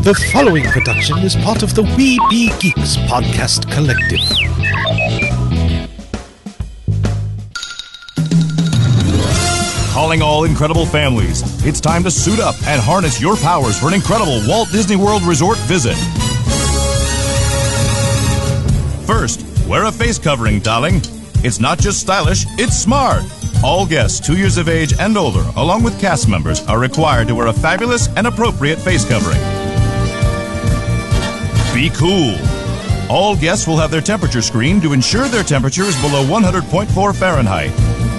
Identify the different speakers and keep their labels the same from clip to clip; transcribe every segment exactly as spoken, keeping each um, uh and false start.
Speaker 1: The following production is part of the We Be Geeks podcast collective.
Speaker 2: Calling all incredible families. It's time to suit up and harness your powers for an incredible Walt Disney World Resort visit. First, wear a face covering, darling. It's not just stylish, it's smart. All guests two years of age and older, along with cast members, are required to wear a fabulous and appropriate face covering. Be cool. All guests will have their temperature screened to ensure their temperature is below one hundred point four Fahrenheit.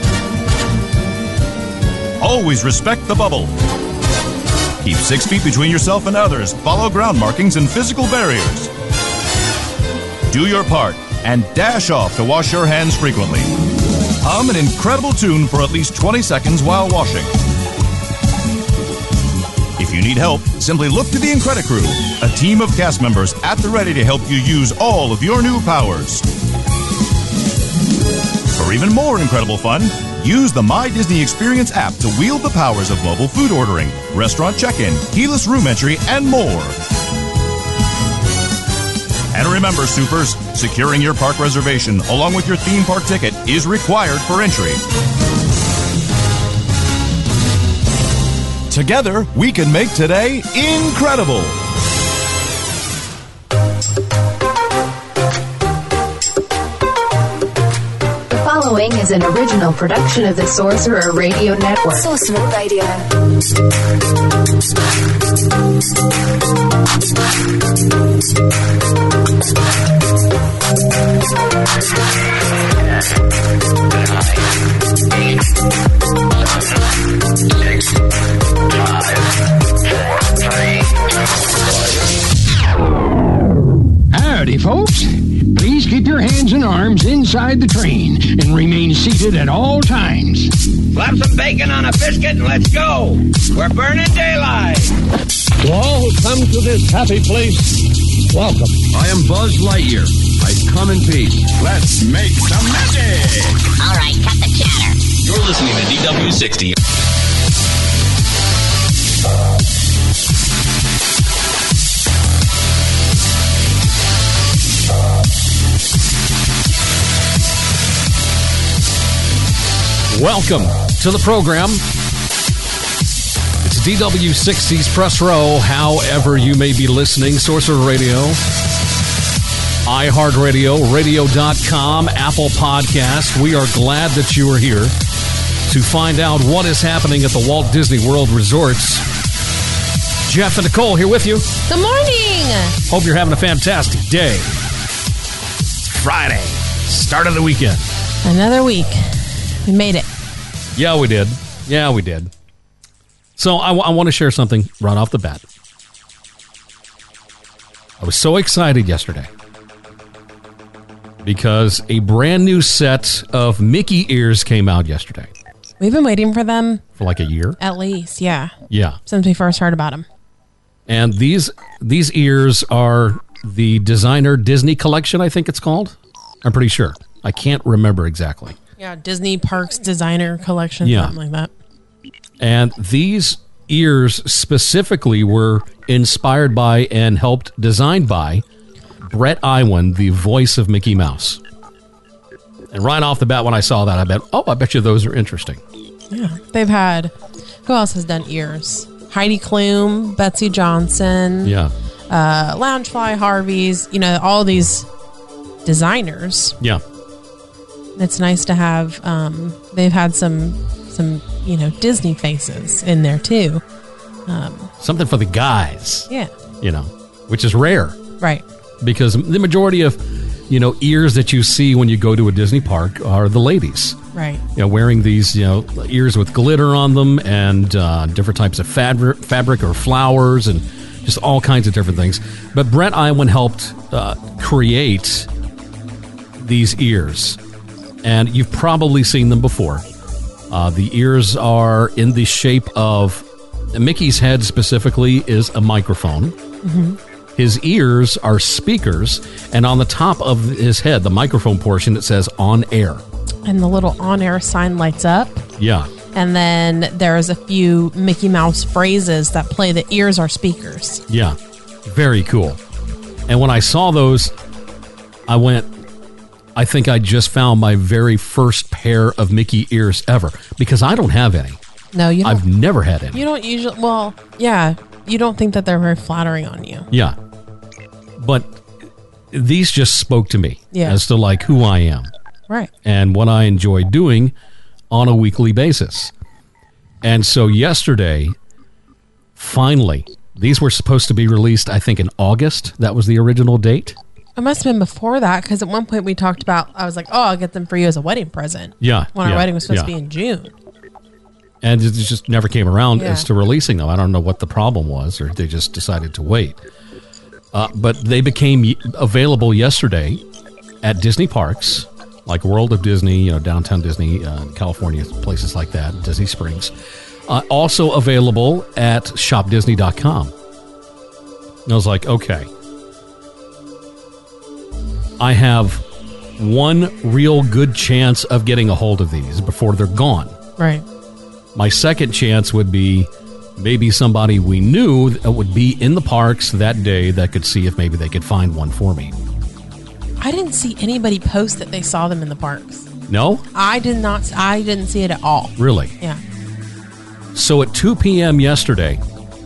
Speaker 2: Always respect the bubble. Keep six feet between yourself and others. Follow ground markings and physical barriers. Do your part and dash off to wash your hands frequently. Hum an incredible tune for at least twenty seconds while washing. If you need help, simply look to the Incredicrew, a team of cast members at the ready to help you use all of your new powers. For even more incredible fun, use the My Disney Experience app to wield the powers of mobile food ordering, restaurant check-in, keyless room entry, and more. And remember, Supers, securing your park reservation along with your theme park ticket is required for entry. Together, we can make today incredible.
Speaker 3: The following is an original production of the Sorcerer Radio Network.
Speaker 4: Sorcerer Radio.
Speaker 5: Howdy, folks. Please keep your hands and arms inside the train and remain seated at all times.
Speaker 6: Slap some bacon on a biscuit and let's go. We're burning daylight.
Speaker 7: To all who come to this happy place, welcome.
Speaker 8: I am Buzz Lightyear. I come in peace.
Speaker 9: Let's make some magic.
Speaker 10: All right, cut the chatter.
Speaker 11: You're listening to D W sixty.
Speaker 12: Welcome to the program. It's D W sixty's Press Row, however you may be listening. Sorcerer Radio, iHeartRadio, radio dot com, Apple Podcast. We are glad that you are here to find out what is happening at the Walt Disney World Resorts. Jeff and Nicole here with you.
Speaker 13: Good morning.
Speaker 12: Hope you're having a fantastic day. It's Friday, start of the weekend.
Speaker 13: Another week. We made it.
Speaker 12: Yeah, we did. Yeah, we did. So I, w- I want to share something right off the bat. I was so excited yesterday because a brand new set of Mickey ears came out yesterday.
Speaker 13: We've been waiting for them.
Speaker 12: For like a year?
Speaker 13: At least, yeah.
Speaker 12: Yeah.
Speaker 13: Since we first heard about them.
Speaker 12: And these these ears are the Designer Disney Collection, I think it's called. I'm pretty sure. I can't remember exactly.
Speaker 13: Yeah, Disney Parks Designer Collection, yeah. Something like that.
Speaker 12: And these ears specifically were inspired by and helped designed by Brett Iwan, the voice of Mickey Mouse. And right off the bat when I saw that, I bet, oh, I bet you those are interesting.
Speaker 13: Yeah, they've had, who else has done ears? Heidi Klum, Betsy Johnson,
Speaker 12: yeah,
Speaker 13: uh, Loungefly, Harvey's, you know, all these designers.
Speaker 12: Yeah.
Speaker 13: It's nice to have, um, they've had some, some, you know, Disney faces in there too. Um,
Speaker 12: Something for the guys.
Speaker 13: Yeah.
Speaker 12: You know, which is rare.
Speaker 13: Right.
Speaker 12: Because the majority of, you know, ears that you see when you go to a Disney park are the ladies.
Speaker 13: Right.
Speaker 12: You know, wearing these, you know, ears with glitter on them and uh, different types of fabric, fabric or flowers and just all kinds of different things. But Brett Iwan helped uh, create these ears. And you've probably seen them before. Uh, the ears are in the shape of... Mickey's head specifically is a microphone.
Speaker 13: Mm-hmm.
Speaker 12: His ears are speakers. And on the top of his head, the microphone portion, it says on air.
Speaker 13: And the little on air sign lights up.
Speaker 12: Yeah.
Speaker 13: And then there's a few Mickey Mouse phrases that play the ears are speakers.
Speaker 12: Yeah. Very cool. And when I saw those, I went, I think I just found my very first pair of Mickey ears ever, because I don't have any.
Speaker 13: No, you don't.
Speaker 12: I've never had any.
Speaker 13: You don't usually, well, yeah, you don't think that they're very flattering on you.
Speaker 12: Yeah. But these just spoke to me
Speaker 13: yeah.
Speaker 12: as to like who I am.
Speaker 13: Right.
Speaker 12: And what I enjoy doing on a weekly basis. And so yesterday, finally, these were supposed to be released, I think, in August. That was the original date.
Speaker 13: It must have been before that, because at one point we talked about, I was like, oh, I'll get them for you as a wedding present.
Speaker 12: Yeah.
Speaker 13: When
Speaker 12: yeah,
Speaker 13: our wedding was supposed
Speaker 12: yeah.
Speaker 13: to be in June.
Speaker 12: And it just never came around
Speaker 13: Yeah.
Speaker 12: as to releasing them. I don't know what the problem was, or they just decided to wait. Uh, but they became y- available yesterday at Disney parks, like World of Disney, you know, Downtown Disney, uh, California, places like that, Disney Springs. Uh, also available at shop disney dot com. And I was like, okay. I have one real good chance of getting a hold of these before they're gone.
Speaker 13: Right.
Speaker 12: My second chance would be maybe somebody we knew that would be in the parks that day that could see if maybe they could find one for me.
Speaker 13: I didn't see anybody post that they saw them in the parks.
Speaker 12: No?
Speaker 13: I did not. I didn't see it at all.
Speaker 12: Really?
Speaker 13: Yeah.
Speaker 12: So at two p.m. yesterday,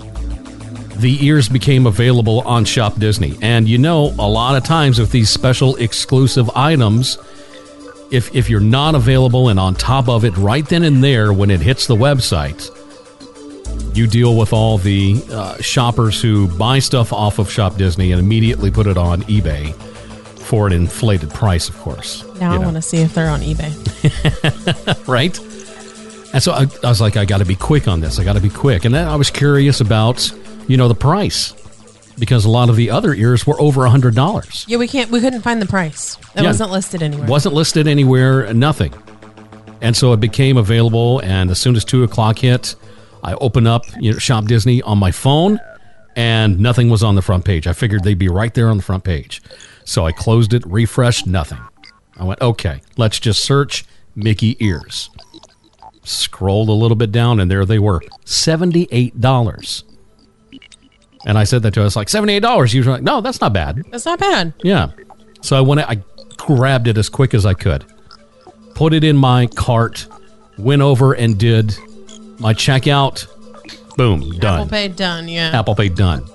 Speaker 12: the ears became available on Shop Disney. And you know, a lot of times with these special exclusive items, if if you're not available and on top of it right then and there when it hits the website, you deal with all the uh, shoppers who buy stuff off of Shop Disney and immediately put it on eBay for an inflated price, of course.
Speaker 13: Now
Speaker 12: you
Speaker 13: I
Speaker 12: know.
Speaker 13: want to see if they're on eBay.
Speaker 12: Right? And so I, I was like, I got to be quick on this. I got to be quick. And then I was curious about, you know, the price, because a lot of the other ears were over one hundred dollars.
Speaker 13: Yeah, we can't. We couldn't find the price. It
Speaker 12: Yeah.
Speaker 13: wasn't listed anywhere.
Speaker 12: Wasn't listed anywhere, nothing. And so it became available, and as soon as two o'clock hit, I opened up you know, Shop Disney on my phone, and nothing was on the front page. I figured they'd be right there on the front page. So I closed it, refreshed, nothing. I went, okay, let's just search Mickey ears. Scrolled a little bit down, and there they were, seventy-eight dollars. And I said that to her. I was like, seventy-eight dollars. You were like, no, that's not bad.
Speaker 13: That's not bad.
Speaker 12: Yeah. So I went, I grabbed it as quick as I could, put it in my cart, went over and did my checkout. Boom, done.
Speaker 13: Apple Pay done, yeah.
Speaker 12: Apple Pay done.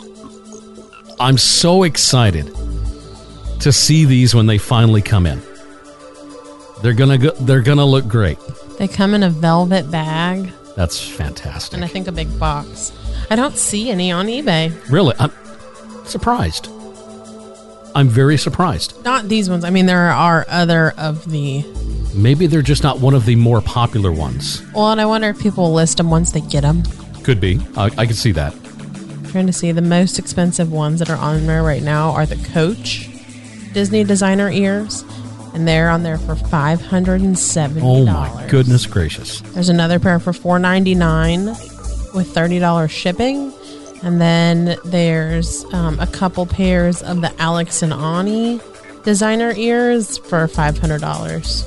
Speaker 12: I'm so excited to see these when they finally come in. They're gonna go, they're gonna look great.
Speaker 13: They come in a velvet bag.
Speaker 12: That's fantastic.
Speaker 13: And I think a big box. I don't see any on eBay.
Speaker 12: Really, I'm surprised. I'm very surprised.
Speaker 13: Not these ones. I mean, there are other of the...
Speaker 12: Maybe they're just not one of the more popular ones.
Speaker 13: Well, and I wonder if people will list them once they get them.
Speaker 12: Could be. I, I can see that.
Speaker 13: I'm trying to see. The most expensive ones that are on there right now are the Coach Disney designer ears. And they're on there for five hundred seventy dollars.
Speaker 12: Oh, my goodness gracious.
Speaker 13: There's another pair for four ninety-nine with thirty dollars shipping. And then there's um, a couple pairs of the Alex and Ani designer ears for five hundred dollars.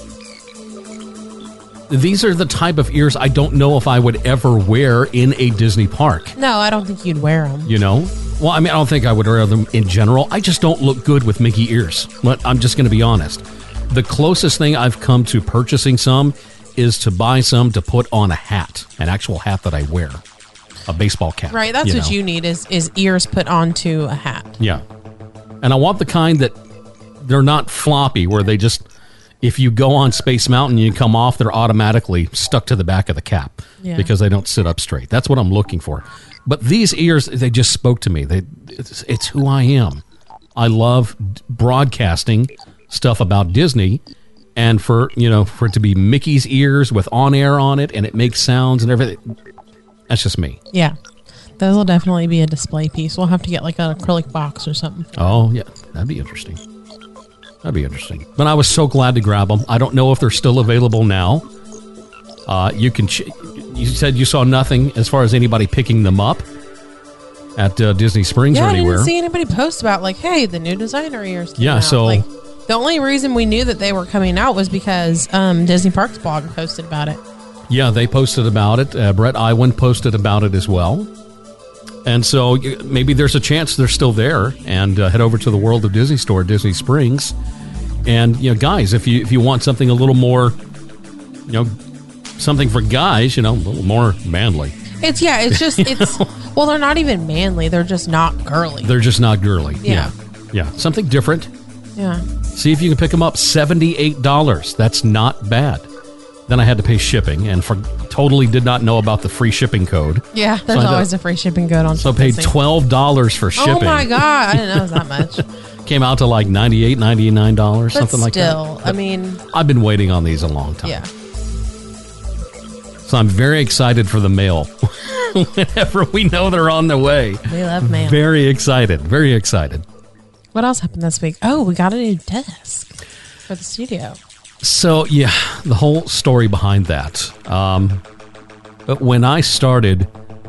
Speaker 12: These are the type of ears I don't know if I would ever wear in a Disney park.
Speaker 13: No, I don't think you'd wear them.
Speaker 12: You know? Well, I mean, I don't think I would wear them in general. I just don't look good with Mickey ears. But I'm just going to be honest. The closest thing I've come to purchasing some is to buy some to put on a hat, an actual hat that I wear, a baseball cap.
Speaker 13: Right, that's
Speaker 12: you
Speaker 13: what
Speaker 12: know?
Speaker 13: you need is, is ears put onto a hat.
Speaker 12: Yeah. And I want the kind that they're not floppy, where they just, if you go on Space Mountain and you come off, they're automatically stuck to the back of the cap
Speaker 13: Yeah.
Speaker 12: because they don't sit up straight. That's what I'm looking for. But these ears, they just spoke to me. They, it's, it's who I am. I love broadcasting stuff about Disney, and for, you know, for it to be Mickey's ears with on air on it, and it makes sounds and everything. That's just me.
Speaker 13: Yeah. Those will definitely be a display piece. We'll have to get like an acrylic box or something.
Speaker 12: Oh, yeah. That'd be interesting. That'd be interesting. But I was so glad to grab them. I don't know if they're still available now. Uh, you can. Ch- you said you saw nothing as far as anybody picking them up at uh, Disney Springs
Speaker 13: Yeah,
Speaker 12: or
Speaker 13: I
Speaker 12: anywhere.
Speaker 13: didn't see anybody post about like, hey, the new designer ears came
Speaker 12: Yeah,
Speaker 13: out.
Speaker 12: so-
Speaker 13: Like, the only reason we knew that they were coming out was because um, Disney Parks blog posted about it.
Speaker 12: Yeah, they posted about it. Uh, Brett Iwan posted about it as well. And so you- maybe there's a chance they're still there. And uh, head over to the World of Disney store, Disney Springs. And, you know, guys, if you if you want something a little more, you know, something for guys, you know, a little more manly.
Speaker 13: It's, yeah, it's just, it's, well, they're not even manly. They're just not girly.
Speaker 12: They're just not girly.
Speaker 13: Yeah.
Speaker 12: Yeah. Yeah. Something different.
Speaker 13: Yeah.
Speaker 12: See if you can pick them up. seventy-eight dollars. That's not bad. Then I had to pay shipping and for totally did not know about the free shipping code.
Speaker 13: Yeah, there's
Speaker 12: So I
Speaker 13: always
Speaker 12: thought-
Speaker 13: a free shipping code on
Speaker 12: So I paid
Speaker 13: Disney.
Speaker 12: twelve dollars for shipping.
Speaker 13: Oh my God. I didn't know it was that much.
Speaker 12: Came out to like ninety-eight dollars, ninety-nine dollars,
Speaker 13: But
Speaker 12: something like that.
Speaker 13: still, I mean,
Speaker 12: I've been waiting on these a long time.
Speaker 13: yeah.
Speaker 12: So I'm very excited for the mail. Whenever we know they're on the way.
Speaker 13: We love mail.
Speaker 12: Very excited. Very excited.
Speaker 13: What else happened this week? Oh, we got a new desk for the studio.
Speaker 12: So, yeah, the whole story behind that. Um, but when I started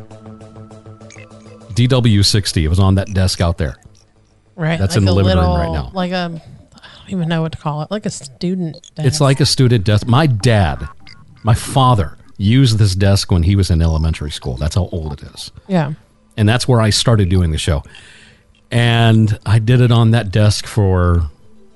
Speaker 12: D W sixty, it was on that desk out there.
Speaker 13: Right.
Speaker 12: That's
Speaker 13: like
Speaker 12: in the
Speaker 13: a
Speaker 12: living
Speaker 13: little,
Speaker 12: room right now.
Speaker 13: Like a, I don't even know what to call it. Like a student desk.
Speaker 12: It's like a student desk. My dad, my father, used this desk when he was in elementary school. That's how old it is.
Speaker 13: Yeah.
Speaker 12: And that's where I started doing the show. And I did it on that desk for,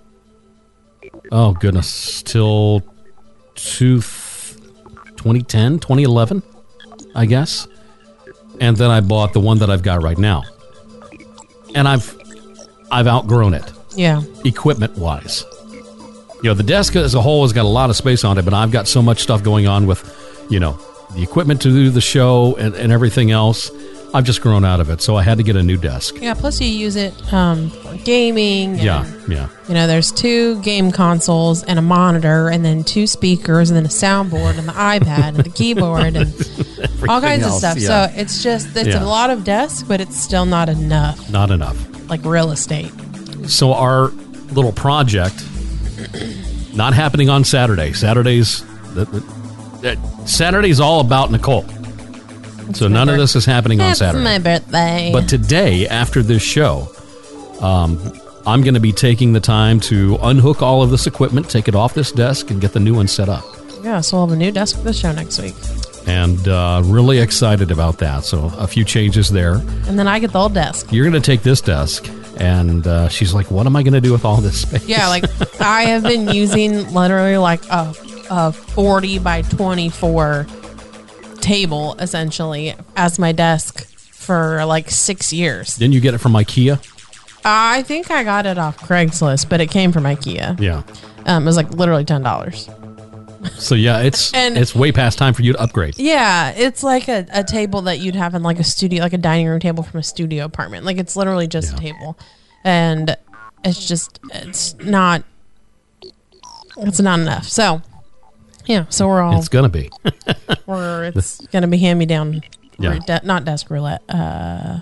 Speaker 12: oh goodness, till two, twenty ten, twenty eleven, I guess. And then I bought the one that I've got right now. And I've I've outgrown it.
Speaker 13: Yeah.
Speaker 12: Equipment wise. You know, the desk as a whole has got a lot of space on it, but I've got so much stuff going on with, you know, the equipment to do the show and, and everything else. I've just grown out of it, so I had to get a new desk.
Speaker 13: Yeah, plus you use it um, for gaming. And,
Speaker 12: Yeah, yeah.
Speaker 13: You know, there's two game consoles and a monitor and then two speakers and then a soundboard and the iPad and the keyboard and all kinds
Speaker 12: else,
Speaker 13: of stuff.
Speaker 12: yeah.
Speaker 13: So it's just, it's
Speaker 12: Yeah.
Speaker 13: a lot of desk, but it's still not enough.
Speaker 12: Not enough.
Speaker 13: Like real estate.
Speaker 12: So our little project, not happening on Saturday. Saturday's the, the, Saturday's all about Nicole. So none of this is happening on
Speaker 13: It's
Speaker 12: Saturday.
Speaker 13: my birthday.
Speaker 12: But today, after this show, um, I'm going to be taking the time to unhook all of this equipment, take it off this desk, and get the new one set up.
Speaker 13: Yeah, so we'll have a new desk for the show next week.
Speaker 12: And uh, really excited about that. So a few changes there.
Speaker 13: And then I get the old desk.
Speaker 12: You're going to take this desk, and uh, she's like, what am I going to do with all this space?
Speaker 13: Yeah, like I have been using literally like a, a forty by twenty-four table essentially as my desk for like six years.
Speaker 12: Didn't you get it from IKEA?
Speaker 13: I think I got it off Craigslist, but it came from IKEA.
Speaker 12: Yeah.
Speaker 13: Um, it was like literally ten dollars.
Speaker 12: So yeah, it's
Speaker 13: And-
Speaker 12: it's way past time for you to upgrade.
Speaker 13: Yeah, it's like a, a table that you'd have in like a studio, like a dining room table from a studio apartment. Like it's literally just a table. And it's just, it's not, it's not enough. So, yeah, so we're all,
Speaker 12: It's gonna be.
Speaker 13: we're, it's going to be hand me down,
Speaker 12: Yeah.
Speaker 13: de- not desk roulette, uh,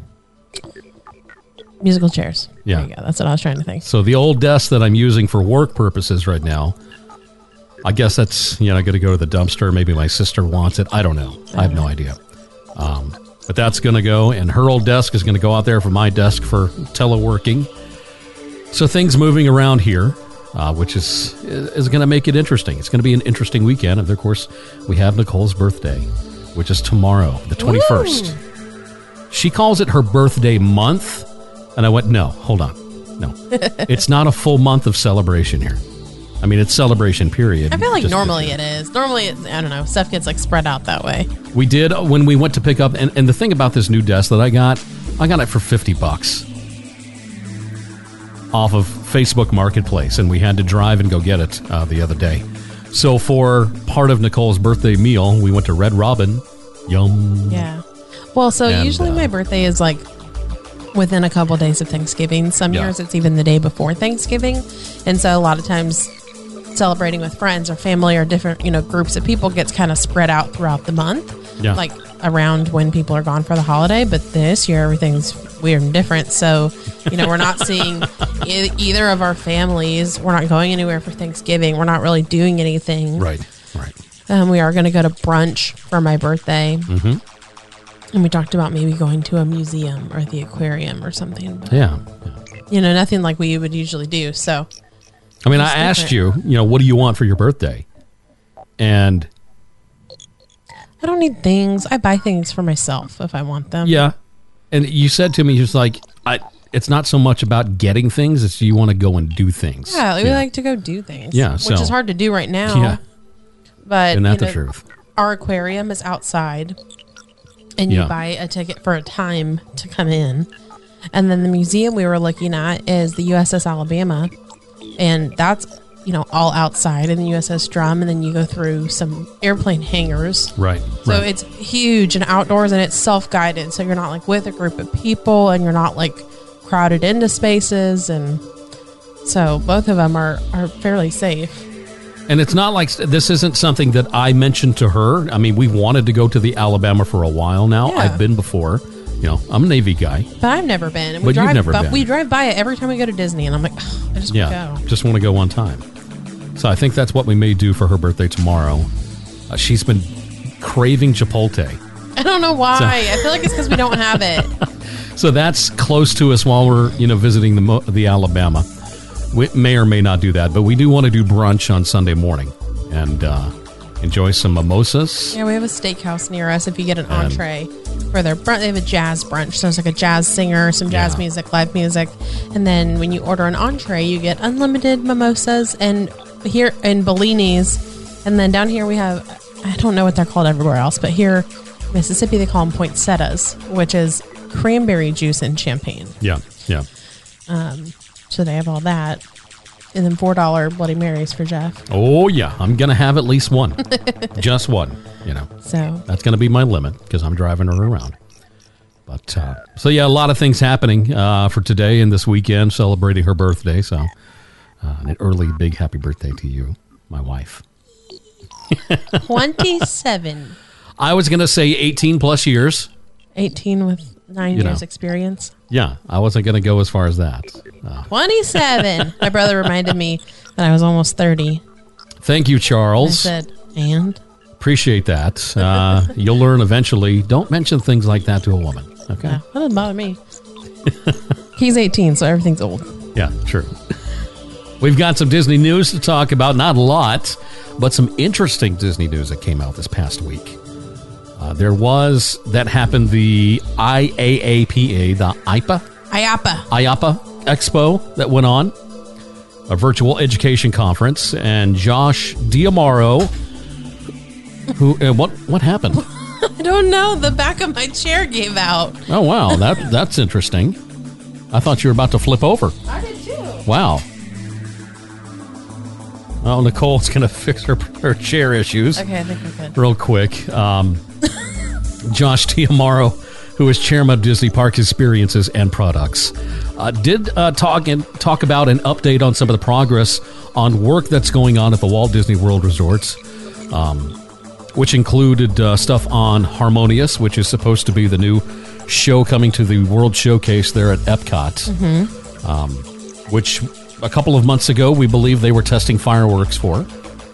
Speaker 13: musical chairs.
Speaker 12: Yeah.
Speaker 13: There you go. That's what I was trying to think.
Speaker 12: So the old desk that I'm using for work purposes right now, I guess that's, you know, I got to go to the dumpster. Maybe my sister wants it. I don't know. I have no idea. Um, but that's going to go, and her old desk is going to go out there for my desk for teleworking. So things moving around here, uh, which is is going to make it interesting. It's going to be an interesting weekend. And of course, we have Nicole's birthday, which is tomorrow, the twenty-first. Woo! She calls it her birthday month. And I went, no, hold on. No, it's not a full month of celebration here. I mean, it's celebration period.
Speaker 13: I feel like
Speaker 12: Just-
Speaker 13: normally it is. Normally, it's, I don't know, stuff gets like spread out that way.
Speaker 12: We did when we went to pick up, and, and the thing about this new desk that I got, I got it for fifty bucks off of Facebook Marketplace, and we had to drive and go get it uh, the other day. So for part of Nicole's birthday meal, we went to Red Robin. Yum.
Speaker 13: Yeah. Well, so
Speaker 12: And,
Speaker 13: usually
Speaker 12: uh,
Speaker 13: my birthday is like within a couple days of Thanksgiving. Some
Speaker 12: Yeah.
Speaker 13: years it's even the day before Thanksgiving. And so a lot of times celebrating with friends or family or different, you know, groups of people gets kind of spread out throughout the month.
Speaker 12: Yeah.
Speaker 13: Like around when people are gone for the holiday. But this year everything's weird and different. So, you know, we're not seeing e- either of our families. We're not going anywhere for Thanksgiving. We're not really doing anything.
Speaker 12: Right, right.
Speaker 13: Um, we are going to go to brunch for my birthday.
Speaker 12: Mm-hmm.
Speaker 13: And we talked about maybe going to a museum or the aquarium or something. But,
Speaker 12: Yeah.
Speaker 13: you know, nothing like we would usually do. So,
Speaker 12: I mean, I
Speaker 13: It's
Speaker 12: asked
Speaker 13: different.
Speaker 12: you, you know, what do you want for your birthday? And
Speaker 13: I don't need things. I buy things for myself if I want them.
Speaker 12: yeah, And you said to me, just like, I, it's not so much about getting things, it's you want to go and do things.
Speaker 13: Yeah, we
Speaker 12: yeah.
Speaker 13: like to go do things.
Speaker 12: Yeah,
Speaker 13: which
Speaker 12: so,
Speaker 13: is hard to do right now.
Speaker 12: Yeah.
Speaker 13: But
Speaker 12: Isn't that
Speaker 13: you
Speaker 12: the
Speaker 13: know,
Speaker 12: truth?
Speaker 13: Our aquarium is outside, and you
Speaker 12: Yeah.
Speaker 13: buy a ticket for a time to come in. And then the museum we were looking at is the U S S Alabama, and that's, you know, all outside in the U S S Drum, and then you go through some airplane hangars.
Speaker 12: Right.
Speaker 13: So
Speaker 12: right.
Speaker 13: it's huge and outdoors, and it's self-guided, so you're not like with a group of people, and you're not like crowded into spaces, and so both of them are, are fairly safe.
Speaker 12: And it's not like this isn't something that I mentioned to her. I mean, we've wanted to go to the Alabama for a while now.
Speaker 13: Yeah.
Speaker 12: I've been before. You know, I'm a Navy guy.
Speaker 13: But I've never been. And
Speaker 12: But
Speaker 13: we drive,
Speaker 12: you've never
Speaker 13: but
Speaker 12: been.
Speaker 13: We drive by it every time we go to Disney, and I'm like, oh, I just
Speaker 12: Yeah,
Speaker 13: want to go.
Speaker 12: just want to go one time. So I think that's what we may do for her birthday tomorrow. Uh, she's been craving Chipotle.
Speaker 13: I don't know why.
Speaker 12: So-
Speaker 13: I feel like it's because we don't have it.
Speaker 12: So that's close to us while we're, you know, visiting the Mo- the Alabama. We may or may not do that, but we do want to do brunch on Sunday morning and uh, enjoy some mimosas.
Speaker 13: Yeah, we have a steakhouse near us. If you get an
Speaker 12: And-
Speaker 13: entree for their brunch, they have a jazz brunch. So it's like a jazz singer, some jazz
Speaker 12: Yeah.
Speaker 13: music, live music. And then when you order an entree, you get unlimited mimosas and here in Bellinis. And then down here we have, I don't know what they're called everywhere else, but here in Mississippi they call them poinsettias, which is cranberry juice and champagne.
Speaker 12: Yeah, yeah.
Speaker 13: Um, so they have all that. And then four dollar Bloody Marys for Jeff.
Speaker 12: Oh, yeah. I'm going to have at least one. Just one, you know.
Speaker 13: So
Speaker 12: That's going to be my limit because I'm driving her around. But, uh, so yeah, a lot of things happening uh, for today and this weekend, celebrating her birthday. So, uh, an early big happy birthday to you, my wife.
Speaker 13: twenty-seven.
Speaker 12: I was going to say eighteen plus years.
Speaker 13: eighteen with nine
Speaker 12: You
Speaker 13: years
Speaker 12: know.
Speaker 13: experience.
Speaker 12: Yeah, I wasn't going to go as far as that. Uh,
Speaker 13: twenty-seven. My brother reminded me that I was almost thirty.
Speaker 12: thank you,
Speaker 13: I
Speaker 12: Charles.
Speaker 13: said, and?
Speaker 12: Appreciate that. Uh, you'll learn eventually. Don't mention things like that to a woman. Okay.
Speaker 13: Yeah, that doesn't bother me. He's eighteen, so everything's old.
Speaker 12: Yeah, true. We've got some Disney news to talk about. Not a lot, but some interesting Disney news that came out this past week. Uh, there was, that happened, the I A A P A, the I P A,
Speaker 13: I A P A.
Speaker 12: I A P A Expo that went on, a virtual education conference, and Josh D'Amaro, who, uh, what what happened?
Speaker 13: I don't know. The back of my chair gave out.
Speaker 12: Oh, wow, that that's interesting. I thought you were about to flip over.
Speaker 13: I did too.
Speaker 12: Wow. Well, Nicole's going to fix her, her chair issues
Speaker 13: Okay, I think we're good.
Speaker 12: real quick. Um, Josh D'Amaro, who is chairman of Disney Parks Experiences and Products, uh, did uh, talk and talk about an update on some of the progress on work that's going on at the Walt Disney World Resorts, um, which included uh, stuff on Harmonious, which is supposed to be the new show coming to the World Showcase there at Epcot,
Speaker 13: Mm-hmm.
Speaker 12: um, which a couple of months ago we believe they were testing fireworks for.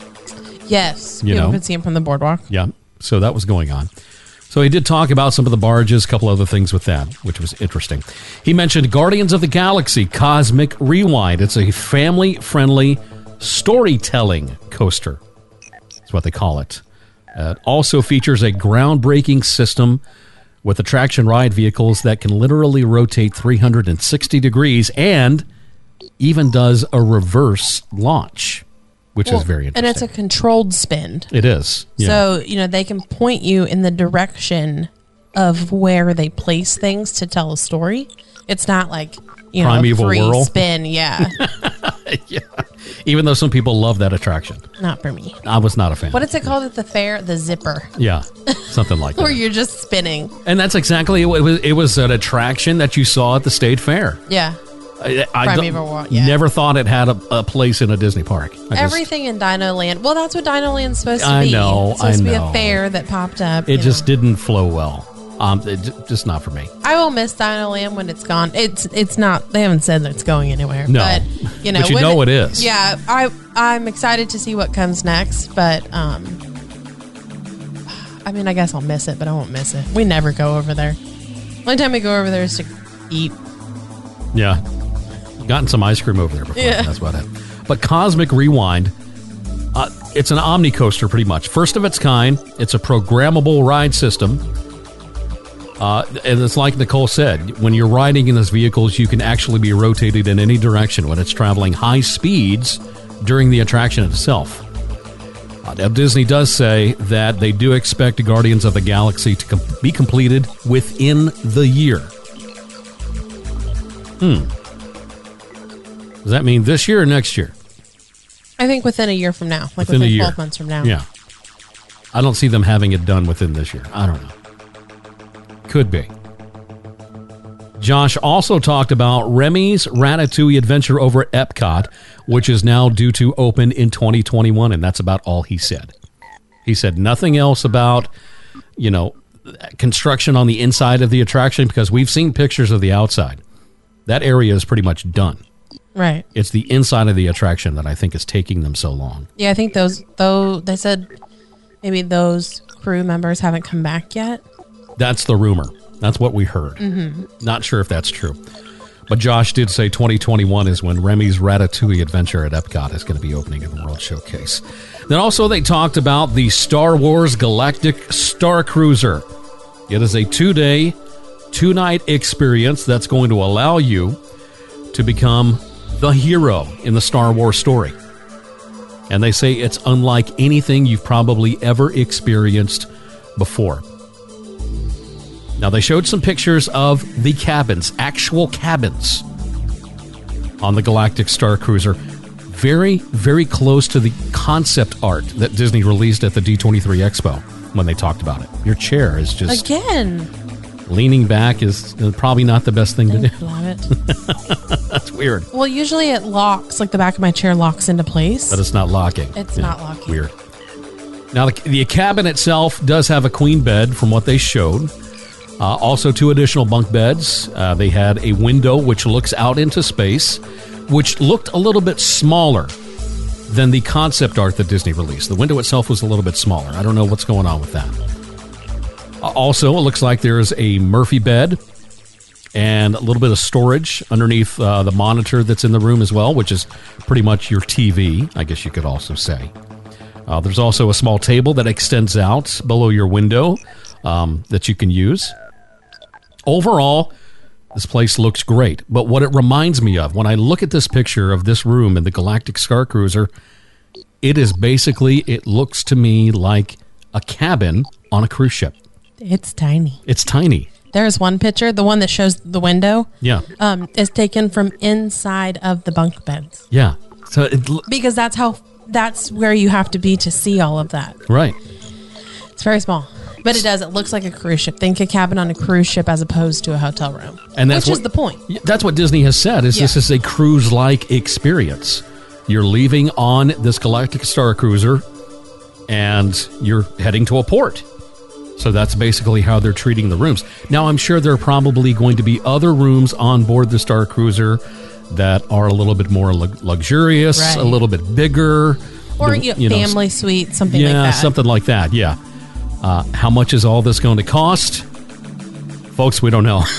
Speaker 13: Yes.
Speaker 12: You
Speaker 13: People
Speaker 12: know.
Speaker 13: could see him from the boardwalk.
Speaker 12: Yeah, so that was going on. So he did talk about some of the barges, a couple other things with that, which was interesting. He mentioned Guardians of the Galaxy Cosmic Rewind. It's a family-friendly storytelling coaster. That's what they call it. Uh, it also features a groundbreaking system with attraction ride vehicles that can literally rotate three hundred sixty degrees and even does a reverse launch, which
Speaker 13: Well,
Speaker 12: is very interesting.
Speaker 13: And it's a controlled spin.
Speaker 12: It is. Yeah.
Speaker 13: So, you know, they can point you in the direction of where they place things to tell a story. It's not like, you
Speaker 12: Primeval
Speaker 13: know, free
Speaker 12: Whirl.
Speaker 13: spin. Yeah.
Speaker 12: yeah. Even though some people love that attraction.
Speaker 13: Not for me.
Speaker 12: I was not a fan.
Speaker 13: What is it called at the fair? The zipper.
Speaker 12: Yeah, something like
Speaker 13: Where
Speaker 12: that.
Speaker 13: you're just spinning.
Speaker 12: And that's exactly what it was. It was an attraction that you saw at the State Fair.
Speaker 13: Yeah.
Speaker 12: I, I
Speaker 13: Primeval
Speaker 12: don't-
Speaker 13: Whirl, yeah.
Speaker 12: never thought it had a, a place in a Disney park. I just-
Speaker 13: Everything in Dino Land. Well, that's what Dino Land's supposed to
Speaker 12: I
Speaker 13: be.
Speaker 12: know,
Speaker 13: It's supposed
Speaker 12: I
Speaker 13: to be
Speaker 12: know.
Speaker 13: a fair that popped up.
Speaker 12: it
Speaker 13: you
Speaker 12: just
Speaker 13: know.
Speaker 12: didn't flow well. Um, it, j- just not for me.
Speaker 13: I will miss Dino Land when it's gone. It's it's not. They haven't said that it's going anywhere.
Speaker 12: No.
Speaker 13: but you know,
Speaker 12: But you
Speaker 13: when
Speaker 12: know it is.
Speaker 13: Yeah, I I'm excited to see what comes next. But um, I mean, I guess I'll miss it, but I won't miss it. We never go over there. Only time we go over there is to eat.
Speaker 12: Yeah. Gotten some ice cream over there before.
Speaker 13: Yeah.
Speaker 12: That's about it. But Cosmic Rewind, uh, it's an Omni coaster pretty much. First of its kind. It's a programmable ride system Uh, and it's like Nicole said, when you're riding in these vehicles, you can actually be rotated in any direction when it's traveling high speeds during the attraction itself. Uh, now, Disney does say that they do expect Guardians of the Galaxy to com- be completed within the year. Hmm. Does that mean this year or next year?
Speaker 13: I think within a year from now, like
Speaker 12: within,
Speaker 13: within
Speaker 12: a
Speaker 13: twelve
Speaker 12: year.
Speaker 13: months from now.
Speaker 12: Yeah. I don't see them having it done within this year. I don't know. Could be. Josh also talked about Remy's Ratatouille Adventure over at Epcot, which is now due to open in twenty twenty-one, and that's about all he said. He said nothing else about, you know, construction on the inside of the attraction, because we've seen pictures of the outside. That area is pretty much done.
Speaker 13: Right.
Speaker 12: It's the inside of the attraction that I think is taking them so long.
Speaker 13: Yeah, I think those, though, they said maybe those crew members haven't come back yet.
Speaker 12: That's the rumor. That's what we heard.
Speaker 13: Mm-hmm.
Speaker 12: Not sure if that's true. But Josh did say twenty twenty-one is when Remy's Ratatouille Adventure at Epcot is going to be opening in the World Showcase. Then also they talked about the Star Wars Galactic Star Cruiser. It is a two-day, two-night experience that's going to allow you to become the hero in the Star Wars story. And they say it's unlike anything you've probably ever experienced before. Now, they showed some pictures of the cabins, actual cabins on the Galactic Star Cruiser. Very, very close to the concept art that Disney released at the D twenty-three Expo when they talked about it. Your chair is just...
Speaker 13: Again.
Speaker 12: Leaning back is probably not the best thing to do.
Speaker 13: Love it.
Speaker 12: That's weird.
Speaker 13: Well, usually it locks, like the back of my chair locks into place.
Speaker 12: But it's not locking.
Speaker 13: It's
Speaker 12: yeah,
Speaker 13: not locking.
Speaker 12: Weird. Now, the, the cabin itself does have a queen bed from what they showed. Uh, also, two additional bunk beds. Uh, they had a window which looks out into space, which looked a little bit smaller than the concept art that Disney released. The window itself was a little bit smaller. I don't know what's going on with that. Uh, also, it looks like there's a Murphy bed and a little bit of storage underneath uh, the monitor that's in the room as well, which is pretty much your T V, I guess you could also say. Uh, there's also a small table that extends out below your window um, that you can use. Overall, this place looks great. But what it reminds me of, when I look at this picture of this room in the Galactic Star Cruiser, it is basically, it looks to me like a cabin on a cruise ship.
Speaker 13: It's tiny.
Speaker 12: It's tiny.
Speaker 13: There's one picture, the one that shows the window.
Speaker 12: Yeah.
Speaker 13: Um, is taken from inside of the bunk beds.
Speaker 12: Yeah. So it,
Speaker 13: because that's how, that's where you have to be to see all of that.
Speaker 12: Right.
Speaker 13: It's very small. But it does. It looks like a cruise ship. Think a cabin on a cruise ship as opposed to a hotel room.
Speaker 12: And that's
Speaker 13: which
Speaker 12: what,
Speaker 13: is the point.
Speaker 12: That's what Disney has said, is yeah. This is a cruise-like experience. You're leaving on this Galactic Star Cruiser, and you're heading to a port. So that's basically how they're treating the rooms. Now, I'm sure there are probably going to be other rooms on board the Star Cruiser that are a little bit more lu- luxurious,
Speaker 13: right.
Speaker 12: a little bit bigger.
Speaker 13: Or
Speaker 12: the,
Speaker 13: you know,
Speaker 12: you know,
Speaker 13: family suite, something
Speaker 12: yeah,
Speaker 13: like that.
Speaker 12: Yeah, something like that, yeah. Uh, how much is all this going to cost? Folks, we don't know.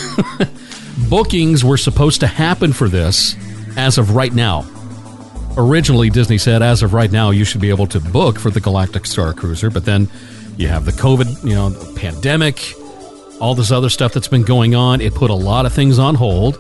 Speaker 12: Bookings were supposed to happen for this as of right now. Originally, Disney said, as of right now, you should be able to book for the Galactic Star Cruiser, but then you have the COVID, you know, the pandemic, all this other stuff that's been going on. It put a lot of things on hold.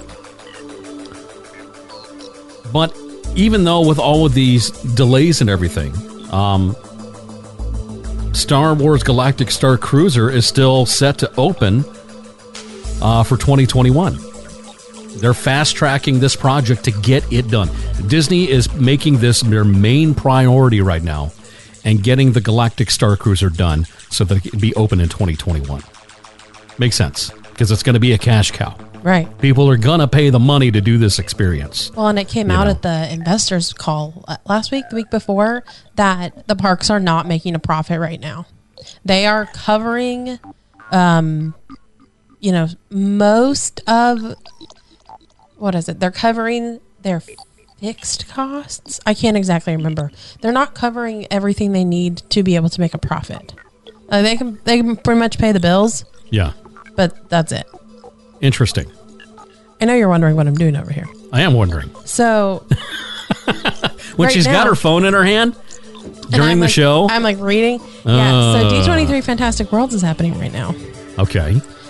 Speaker 12: But even though with all of these delays and everything, um, Star Wars Galactic Star Cruiser is still set to open uh, for twenty twenty-one. They're fast-tracking this project to get it done. Disney is making this their main priority right now and getting the Galactic Star Cruiser done so that it can be open in twenty twenty-one. Makes sense, because it's going to be a cash cow.
Speaker 13: Right.
Speaker 12: People are going to pay the money to do this experience.
Speaker 13: Well, and it came out know. at the investors call last week, the week before, that the parks are not making a profit right now. They are covering, um, you know, most of, what is it? They're covering their fixed costs. I can't exactly remember. They're not covering everything they need to be able to make a profit. Uh, they can they can pretty much pay the bills.
Speaker 12: Yeah.
Speaker 13: But that's it.
Speaker 12: Interesting.
Speaker 13: I know you're wondering what I'm doing over here.
Speaker 12: I am wondering.
Speaker 13: So,
Speaker 12: when
Speaker 13: right
Speaker 12: she's
Speaker 13: now,
Speaker 12: got her phone in her hand during the
Speaker 13: like,
Speaker 12: show,
Speaker 13: I'm like reading. Uh, yeah. So D twenty-three Fantastic Worlds is happening right now.
Speaker 12: Okay.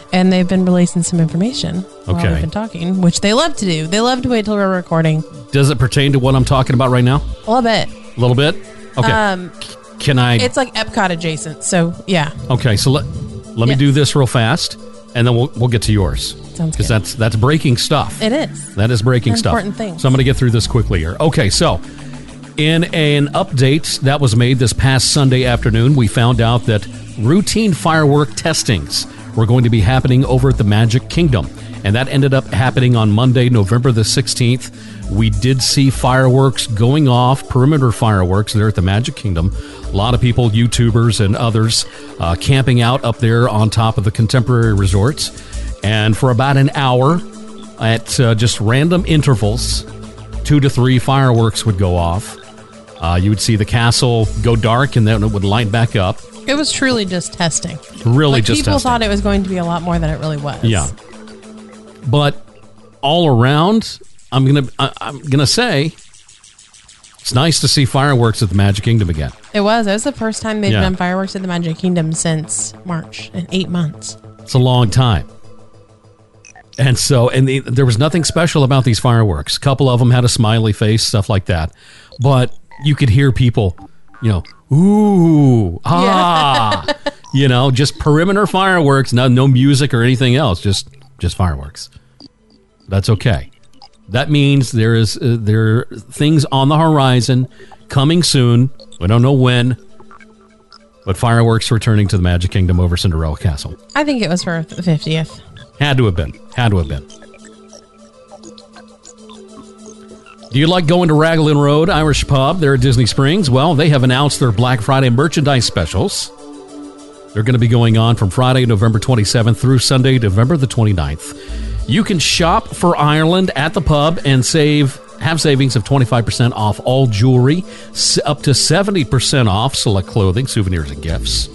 Speaker 13: And they've been releasing some information while
Speaker 12: Okay.
Speaker 13: we've been talking, which they love to do. They love to wait till we're recording.
Speaker 12: Does it pertain to what I'm talking about right now?
Speaker 13: A little bit.
Speaker 12: A little bit? Okay.
Speaker 13: Um,
Speaker 12: Can I?
Speaker 13: It's like Epcot adjacent, so yeah.
Speaker 12: Okay, so let let me
Speaker 13: Yes.
Speaker 12: do this real fast, and then we'll we'll get to yours.
Speaker 13: Sounds
Speaker 12: Because
Speaker 13: good.
Speaker 12: that's that's breaking stuff.
Speaker 13: It is.
Speaker 12: That is breaking
Speaker 13: They're
Speaker 12: stuff.
Speaker 13: important things.
Speaker 12: So I'm going to get through this quickly here. Okay, so in an update that was made this past Sunday afternoon, we found out that routine firework testings were going to be happening over at the Magic Kingdom. And that ended up happening on Monday, November the sixteenth. We did see fireworks going off, perimeter fireworks there at the Magic Kingdom. A lot of people, YouTubers and others, uh, camping out up there on top of the contemporary resorts. And for about an hour, at uh, just random intervals, two to three fireworks would go off. Uh, you would see the castle go dark, and then it would light back up.
Speaker 13: It was truly just testing.
Speaker 12: Really
Speaker 13: like
Speaker 12: just
Speaker 13: people
Speaker 12: testing.
Speaker 13: thought it was going to be a lot more than it really was.
Speaker 12: Yeah. But all around, I'm gonna I, I'm gonna say it's nice to see fireworks at the Magic Kingdom again.
Speaker 13: It was. It was the first time they've
Speaker 12: Yeah.
Speaker 13: done fireworks at the Magic Kingdom since March, in eight months.
Speaker 12: It's a long time. And so, and the, there was nothing special about these fireworks. A couple of them had a smiley face, stuff like that. But you could hear people, you know, ooh, ah, you know, just perimeter fireworks, no, no music or anything else, just just fireworks. That's okay. That means there is uh, there are things on the horizon coming soon. We don't know when, but fireworks returning to the Magic Kingdom over Cinderella Castle.
Speaker 13: I think it was for the fiftieth.
Speaker 12: Had to have been. Had to have been. Do you like going to Raglan Road Irish Pub there at Disney Springs? Well, they have announced their Black Friday merchandise specials. They're going to be going on from Friday, November twenty-seventh through Sunday, November the twenty-ninth. You can shop for Ireland at the pub and save have savings of twenty-five percent off all jewelry, up to seventy percent off select clothing, souvenirs, and gifts.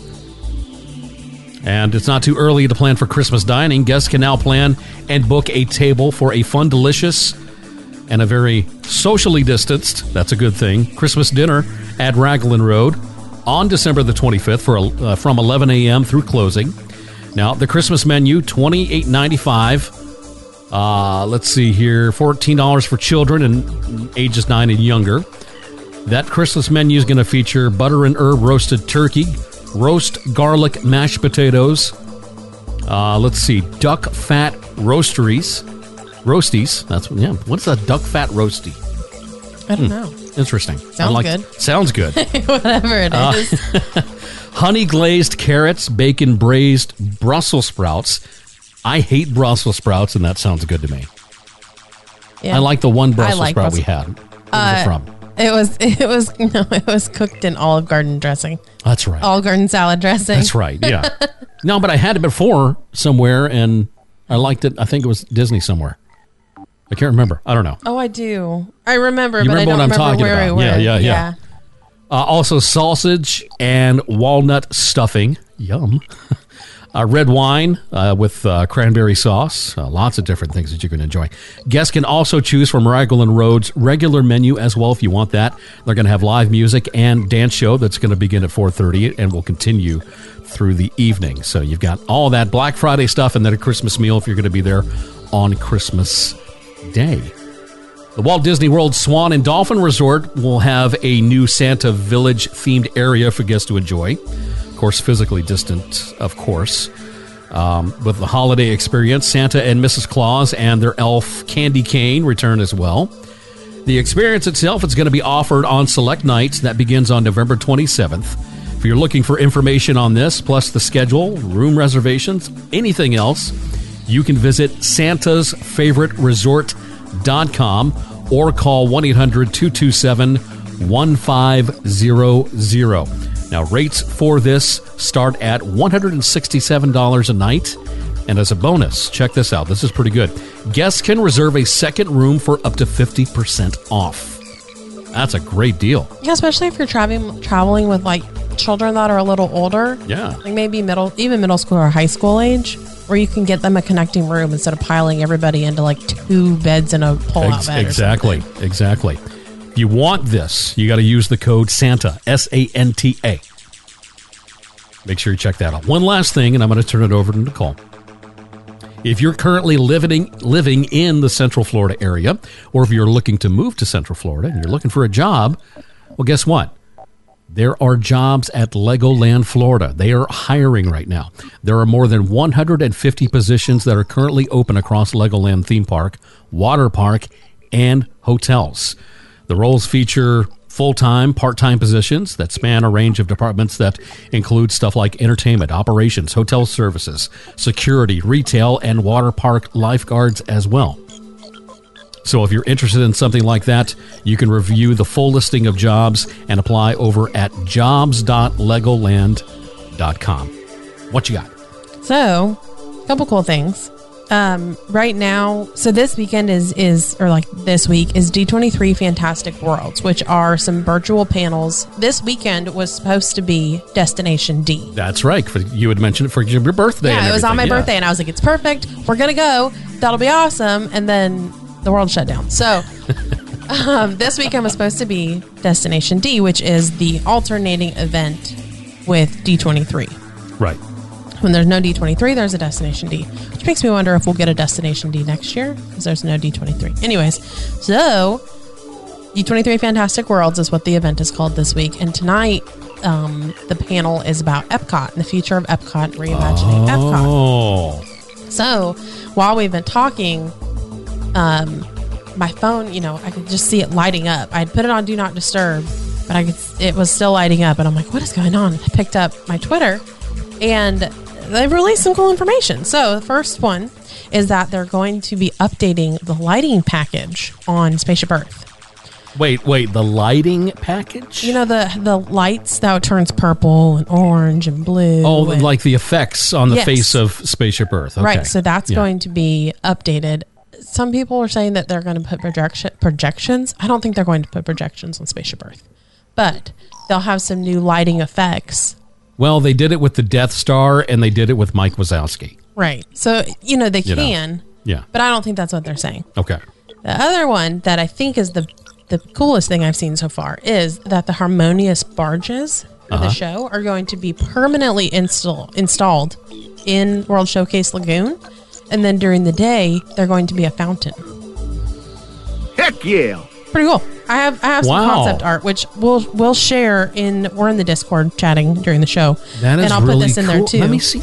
Speaker 12: And it's not too early to plan for Christmas dining. Guests can now plan and book a table for a fun, delicious, and a very socially distanced, that's a good thing, Christmas dinner at Raglan Road on December the twenty-fifth for uh, from eleven a.m. through closing. Now, the Christmas menu, twenty-eight ninety-five. Uh, let's see here, fourteen dollars for children and ages nine and younger. That Christmas menu is going to feature butter and herb roasted turkey, roast garlic mashed potatoes. Uh, let's see, duck fat roasteries. Roasties. That's yeah. What's a duck fat roasty?
Speaker 13: I don't
Speaker 12: Hmm.
Speaker 13: know.
Speaker 12: Interesting.
Speaker 13: Sounds
Speaker 12: I like,
Speaker 13: good.
Speaker 12: Sounds good.
Speaker 13: Whatever it
Speaker 12: Uh,
Speaker 13: is.
Speaker 12: Honey glazed carrots, bacon braised Brussels sprouts. I hate Brussels sprouts, and that sounds good to me.
Speaker 13: Yeah.
Speaker 12: I like the one Brussels
Speaker 13: I like
Speaker 12: sprout we
Speaker 13: Brussels-
Speaker 12: had. Where was
Speaker 13: Uh,
Speaker 12: it from?
Speaker 13: It was. It was. No, it was cooked in Olive Garden dressing.
Speaker 12: That's right.
Speaker 13: Olive Garden salad dressing.
Speaker 12: That's right. Yeah. No, but I had it before somewhere, and I liked it. I think it was Disney somewhere. I can't remember. I don't know.
Speaker 13: Oh, I do. I remember,
Speaker 12: You
Speaker 13: but
Speaker 12: remember
Speaker 13: I don't
Speaker 12: what I'm
Speaker 13: remember
Speaker 12: talking
Speaker 13: where
Speaker 12: about.
Speaker 13: we were.
Speaker 12: Yeah, yeah, yeah. Uh, also, sausage and walnut stuffing. Yum. Uh, red wine uh, with uh, cranberry sauce. Uh, lots of different things that you can enjoy. Guests can also choose from Raglan Road's regular menu as well if you want that. They're going to have live music and dance show that's going to begin at four thirty and will continue through the evening. So you've got all that Black Friday stuff and then a Christmas meal if you're going to be there on Christmas Day. The Walt Disney World Swan and Dolphin Resort will have a new Santa Village themed area for guests to enjoy. Of course, physically distant, of course. Um, with the holiday experience, Santa and Missus Claus and their elf Candy Cane return as well. The experience itself is going to be offered on select nights. That begins on November twenty-seventh. If you're looking for information on this, plus the schedule, room reservations, anything else, you can visit santas favorite resort dot com or call one eight hundred two two seven one five zero zero. Now, rates for this start at one hundred sixty-seven dollars a night. And as a bonus, check this out. This is pretty good. Guests can reserve a second room for up to fifty percent off. That's a great deal.
Speaker 13: Yeah, especially if you're traveling traveling with like children that are a little older.
Speaker 12: Yeah.
Speaker 13: Like maybe middle, even middle school or high school age, where you can get them a connecting room instead of piling everybody into like two beds and a pull-out
Speaker 12: Ex-
Speaker 13: bed. or
Speaker 12: exactly. Exactly. If you want this, you got to use the code SANTA, S A N T A. Make sure you check that out. One last thing, and I'm going to turn it over to Nicole. If you're currently living living in the Central Florida area, or if you're looking to move to Central Florida and you're looking for a job, well, guess what? There are jobs at Legoland Florida. They are hiring right now. There are more than one hundred fifty positions that are currently open across Legoland theme park, water park, and hotels. The roles feature full-time, part-time positions that span a range of departments that include stuff like entertainment, operations, hotel services, security, retail, and water park lifeguards as well. So if you're interested in something like that, you can review the full listing of jobs and apply over at jobs dot legoland dot com. What you got?
Speaker 13: So, a couple cool things. Um, right now, so this weekend is, is, or like this week, is D twenty-three Fantastic Worlds, which are some virtual panels. This weekend was supposed to be Destination D.
Speaker 12: That's right. For, you had mentioned it for your birthday.
Speaker 13: Yeah,
Speaker 12: and
Speaker 13: it was on my
Speaker 12: yeah.
Speaker 13: birthday, and I was like, it's perfect. We're going to go. That'll be awesome. And then the world shut down. So um, this weekend was supposed to be Destination D, which is the alternating event with D twenty-three.
Speaker 12: Right.
Speaker 13: When there's no D twenty-three, there's a Destination D, which makes me wonder if we'll get a Destination D next year because there's no D twenty-three. Anyways, so D twenty-three Fantastic Worlds is what the event is called this week. And tonight, um, the panel is about Epcot and the future of Epcot, reimagining
Speaker 12: oh.
Speaker 13: Epcot. So while we've been talking, um, my phone, you know, I could just see it lighting up. I'd put it on Do Not Disturb, but I could, it was still lighting up. And I'm like, what is going on? I picked up my Twitter, and they've released some cool information. So the first one is that they're going to be updating the lighting package on Spaceship Earth.
Speaker 12: Wait, wait, the lighting package?
Speaker 13: You know, the the lights that turns purple and orange and blue.
Speaker 12: Oh,
Speaker 13: and,
Speaker 12: like the effects on the
Speaker 13: yes.
Speaker 12: face of Spaceship Earth. Okay.
Speaker 13: Right, so that's
Speaker 12: yeah.
Speaker 13: going to be updated. Some people are saying that they're going to put projection, projections. I don't think they're going to put projections on Spaceship Earth. But they'll have some new lighting effects.
Speaker 12: Well, they did it with the Death Star, and they did it with Mike Wazowski.
Speaker 13: Right. So, you know, they
Speaker 12: You know.
Speaker 13: can.
Speaker 12: Yeah.
Speaker 13: But I don't think that's what they're saying.
Speaker 12: Okay.
Speaker 13: The other one that I think is the the coolest thing I've seen so far is that the Harmonious barges for
Speaker 12: Uh-huh.
Speaker 13: the show are going to be permanently install, installed in World Showcase Lagoon. And then during the day, they're going to be a fountain.
Speaker 9: Heck yeah.
Speaker 13: Pretty cool. I have I have some
Speaker 12: Wow.
Speaker 13: concept art, which we'll we'll share in. We're in the Discord chatting during the show,
Speaker 12: That is
Speaker 13: and I'll
Speaker 12: really
Speaker 13: put this in
Speaker 12: cool.
Speaker 13: there too.
Speaker 12: Let me see.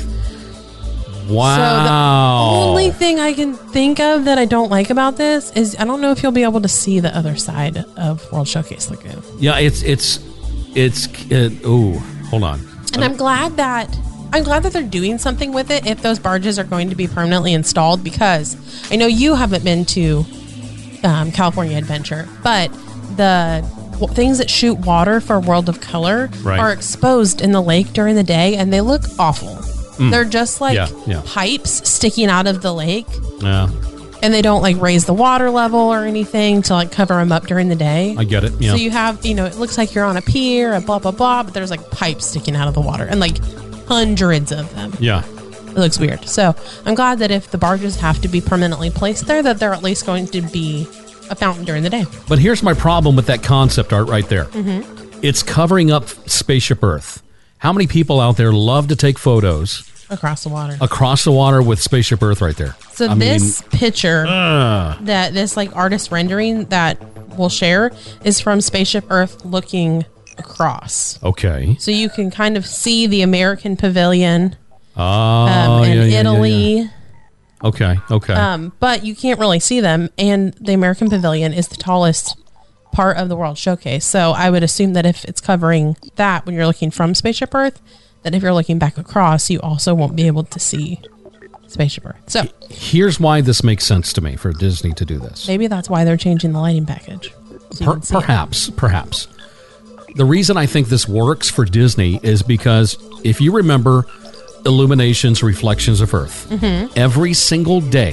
Speaker 12: Wow.
Speaker 13: So the only thing I can think of that I don't like about this is I don't know if you'll be able to see the other side of World Showcase Lagoon.
Speaker 12: Yeah, it's it's it's. Uh, oh, hold on.
Speaker 13: And I'm glad that I'm glad that they're doing something with it if those barges are going to be permanently installed, because I know you haven't been to um, California Adventure, but the w- things that shoot water for World of Color
Speaker 12: Right.
Speaker 13: are exposed in the lake during the day, and they look awful.
Speaker 12: Mm.
Speaker 13: They're just like
Speaker 12: Yeah, yeah.
Speaker 13: pipes sticking out of the lake,
Speaker 12: Yeah,
Speaker 13: and they don't like raise the water level or anything to like cover them up during the day.
Speaker 12: I get it. Yeah.
Speaker 13: So you have, you know, it looks like you're on a pier and blah, blah, blah, but there's like pipes sticking out of the water and like hundreds of them.
Speaker 12: yeah.
Speaker 13: It looks weird. So I'm glad that if the barges have to be permanently placed there, that they're at least going to be a fountain during the day.
Speaker 12: But here's my problem with that concept art right there.
Speaker 13: Mm-hmm.
Speaker 12: It's covering up Spaceship Earth. How many people out there love to take photos
Speaker 13: Across the water.
Speaker 12: across the water with Spaceship Earth right there?
Speaker 13: So
Speaker 12: I
Speaker 13: this
Speaker 12: mean,
Speaker 13: picture,
Speaker 12: uh,
Speaker 13: that this like artist rendering that we'll share is from Spaceship Earth looking across.
Speaker 12: okay.
Speaker 13: So you can kind of see the American Pavilion
Speaker 12: Oh,
Speaker 13: um, and
Speaker 12: yeah, yeah,
Speaker 13: Italy.
Speaker 12: yeah, yeah. Okay, okay.
Speaker 13: Um, but you can't really see them. And the American Pavilion is the tallest part of the World Showcase. So I would assume that if it's covering that when you're looking from Spaceship Earth, that if you're looking back across, you also won't be able to see Spaceship Earth. So
Speaker 12: Here's why this makes sense to me for Disney to do this.
Speaker 13: maybe that's why they're changing the lighting package. So you
Speaker 12: Per-
Speaker 13: can see it.
Speaker 12: perhaps, perhaps. The reason I think this works for Disney is because if you remember Illumination's Reflections of Earth,
Speaker 13: Mhm.
Speaker 12: every single day,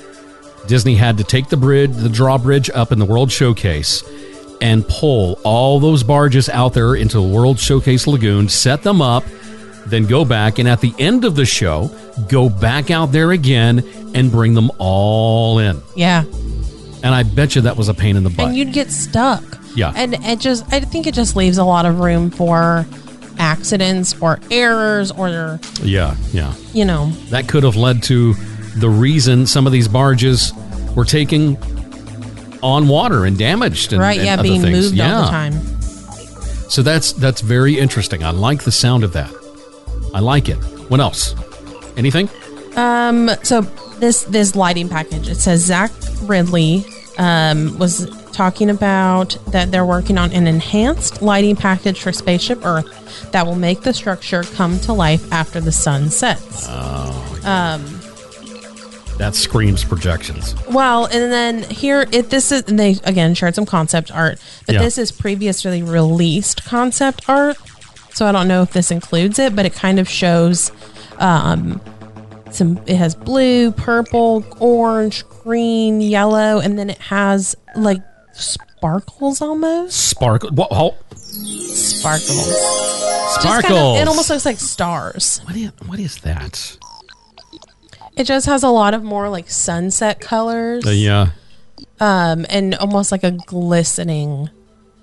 Speaker 12: Disney had to take the bridge, the drawbridge up in the World Showcase and pull all those barges out there into the World Showcase Lagoon, set them up, then go back, and at the end of the show, go back out there again and bring them all in.
Speaker 13: Yeah.
Speaker 12: And I bet you that was a pain in the butt.
Speaker 13: And you'd get stuck.
Speaker 12: Yeah.
Speaker 13: And it just, I think it just leaves a lot of room for accidents or errors or,
Speaker 12: Yeah, yeah.
Speaker 13: you know,
Speaker 12: That could have led to the reason some of these barges were taking on water and damaged and,
Speaker 13: right,
Speaker 12: and
Speaker 13: yeah,
Speaker 12: other
Speaker 13: being
Speaker 12: things.
Speaker 13: moved
Speaker 12: yeah.
Speaker 13: all the time.
Speaker 12: So that's that's very interesting. I like the sound of that. I like it. What else? Anything?
Speaker 13: Um. So this this lighting package. It says Zach Ridley um, was talking about that they're working on an enhanced lighting package for Spaceship Earth that will make the structure come to life after the sun sets.
Speaker 12: Oh.
Speaker 13: Um.
Speaker 12: That screams projections.
Speaker 13: Well, and then here it this is and they again shared some concept art, but
Speaker 12: Yeah.
Speaker 13: this is previously released concept art. So I don't know if this includes it, but it kind of shows um some it has blue, purple, orange, green, yellow, and then it has like sparkles almost.
Speaker 12: Sparkle. What? Oh.
Speaker 13: Sparkles.
Speaker 12: Sparkles.
Speaker 13: Just kind of, it almost looks like stars.
Speaker 12: What is, what is that?
Speaker 13: It just has a lot of more like sunset colors.
Speaker 12: Uh, yeah.
Speaker 13: Um, and almost like a glistening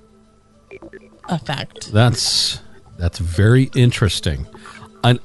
Speaker 13: effect.
Speaker 12: That's that's very interesting. I,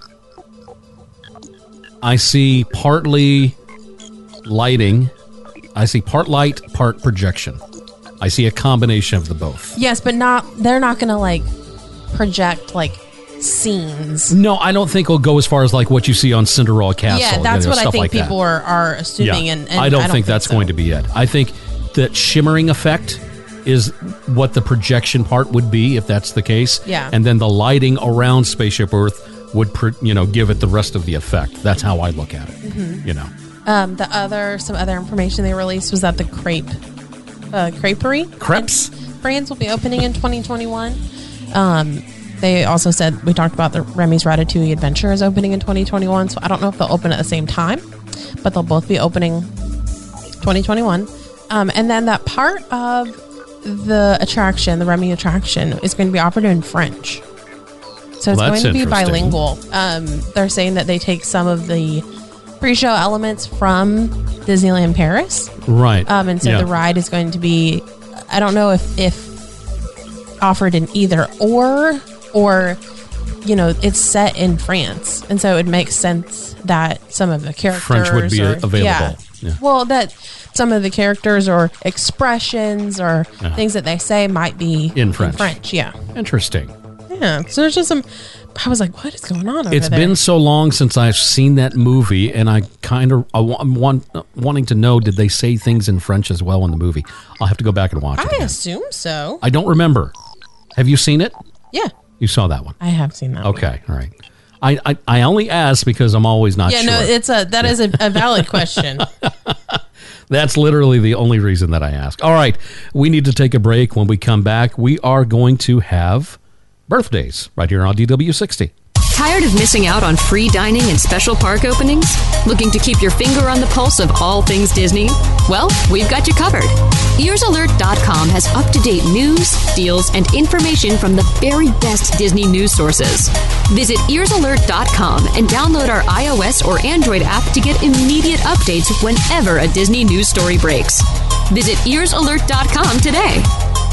Speaker 12: I see partly lighting. I see part light, part projection. I see a combination of the both.
Speaker 13: Yes, but not they're not going to like project like scenes.
Speaker 12: No, I don't think it'll go as far as like what you see on Cinderella Castle.
Speaker 13: Yeah, that's
Speaker 12: you know,
Speaker 13: what I
Speaker 12: stuff
Speaker 13: think
Speaker 12: like
Speaker 13: people
Speaker 12: that.
Speaker 13: are, are assuming.
Speaker 12: Yeah.
Speaker 13: And, and
Speaker 12: I, don't
Speaker 13: I don't
Speaker 12: think that's
Speaker 13: so.
Speaker 12: going to be it. I think that shimmering effect is what the projection part would be if that's the case.
Speaker 13: Yeah.
Speaker 12: And then the lighting around Spaceship Earth would, pro- you know, give it the rest of the effect. That's how I look at it.
Speaker 13: Mhm.
Speaker 12: You know.
Speaker 13: Um, the other some other information they released was that the crepe, uh, creperie
Speaker 12: crepes
Speaker 13: brands will be opening in twenty twenty-one. Um, they also said we talked about the Remy's Ratatouille Adventure is opening in twenty twenty-one. So I don't know if they'll open at the same time, but they'll both be opening twenty twenty-one. Um, and then that part of the attraction, the Remy attraction, is going to be offered in French. So it's
Speaker 12: Well,
Speaker 13: going to be
Speaker 12: interesting.
Speaker 13: bilingual. Um, they're saying that they take some of the pre-show elements from Disneyland Paris.
Speaker 12: Right.
Speaker 13: Um, and so
Speaker 12: Yeah.
Speaker 13: the ride is going to be, I don't know if, if offered in either or, or, you know, it's set in France. And so it makes sense that some of the characters
Speaker 12: French would be
Speaker 13: or,
Speaker 12: available.
Speaker 13: Yeah,
Speaker 12: Yeah.
Speaker 13: Well, that some of the characters or expressions or
Speaker 12: Uh-huh.
Speaker 13: things that they say might be
Speaker 12: In French.
Speaker 13: French, yeah.
Speaker 12: Interesting.
Speaker 13: Yeah. So there's just some, I was like, what is going on over
Speaker 12: It's
Speaker 13: there?
Speaker 12: been so long since I've seen that movie, and I kind of I wa- I'm want, wanting to know, did they say things in French as well in the movie? I'll have to go back and watch it.
Speaker 13: I
Speaker 12: again.
Speaker 13: assume so.
Speaker 12: I don't remember. Have you seen it?
Speaker 13: Yeah.
Speaker 12: You saw that one.
Speaker 13: I have seen that.
Speaker 12: Okay, all right. I, I, I only ask because I'm always not
Speaker 13: yeah,
Speaker 12: sure.
Speaker 13: no, it's a that is a, a valid question.
Speaker 12: That's literally the only reason that I ask. All right, we need to take a break. When we come back, we are going to have birthdays right here on D W sixty.
Speaker 4: Tired of missing out on free dining and special park openings? Looking to keep your finger on the pulse of all things Disney? Well, we've got you covered. ears alert dot com has up-to-date news, deals, and information from the very best Disney news sources. Visit ears alert dot com and download our iOS or Android app to get immediate updates whenever a Disney news story breaks. Visit ears alert dot com today.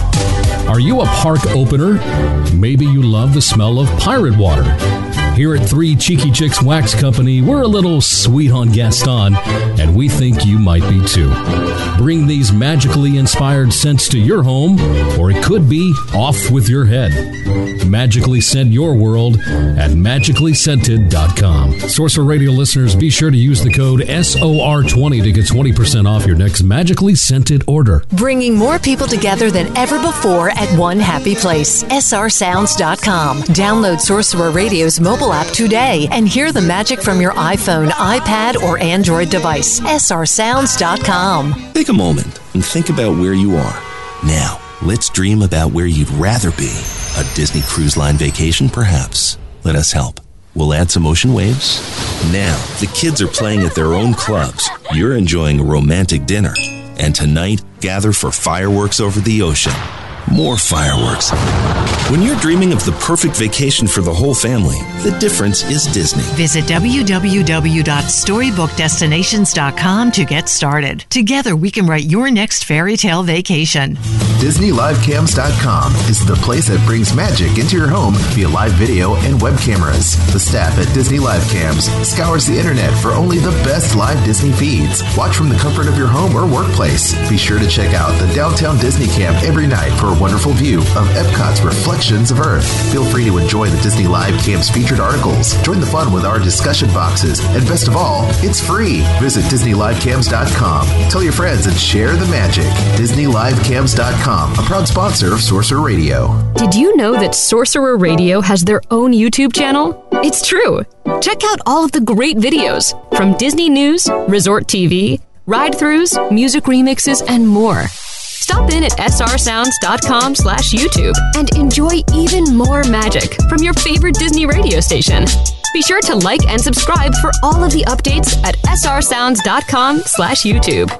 Speaker 14: Are you a park opener? Maybe you love the smell of pirate water. Here at Three Cheeky Chicks Wax Company, we're a little sweet on Gaston, and we think you might be too. Bring these magically inspired scents to your home, or it could be off with your head. Magically scent your world at magically scented dot com. Sorcerer Radio listeners, be sure to use the code S O R twenty to get twenty percent off your next Magically Scented order.
Speaker 15: Bringing more people together than ever before at one happy place. S R sounds dot com. Download Sorcerer Radio's mobile app today and hear the magic from your iPhone, iPad, or Android device. S R sounds dot com.
Speaker 16: Take a moment and think about where you are. Now, let's dream about where you'd rather be. A Disney Cruise Line vacation, perhaps. Let us help. We'll add some ocean waves. Now, the kids are playing at their own clubs. You're enjoying a romantic dinner. And tonight, gather for fireworks over the ocean. More fireworks. When you're dreaming of the perfect vacation for the whole family, the difference is Disney.
Speaker 15: Visit w w w dot storybook destinations dot com to get started. Together, we can write your next fairy tale vacation.
Speaker 17: Disney Live Cams dot com is the place that brings magic into your home via live video and web cameras. The staff at Disney Live Cams scours the internet for only the best live Disney feeds. Watch from the comfort of your home or workplace. Be sure to check out the Downtown Disney Cam every night for a wonderful view of Epcot's Reflections of Earth. Feel free to enjoy the Disney Live Cams featured articles. Join the fun with our discussion boxes. And best of all, it's free. Visit Disney Live Cams dot com. Tell your friends and share the magic. Disney Live Cams dot com, a proud sponsor of Sorcerer Radio.
Speaker 4: Did you know that Sorcerer Radio has their own YouTube channel? It's true. Check out all of the great videos from Disney News, Resort T V, ride-throughs, music remixes, and more. Stop in at S R sounds dot com slash YouTube and enjoy even more magic from your favorite Disney radio station. Be sure to like and subscribe for all of the updates at S R sounds dot com slash YouTube.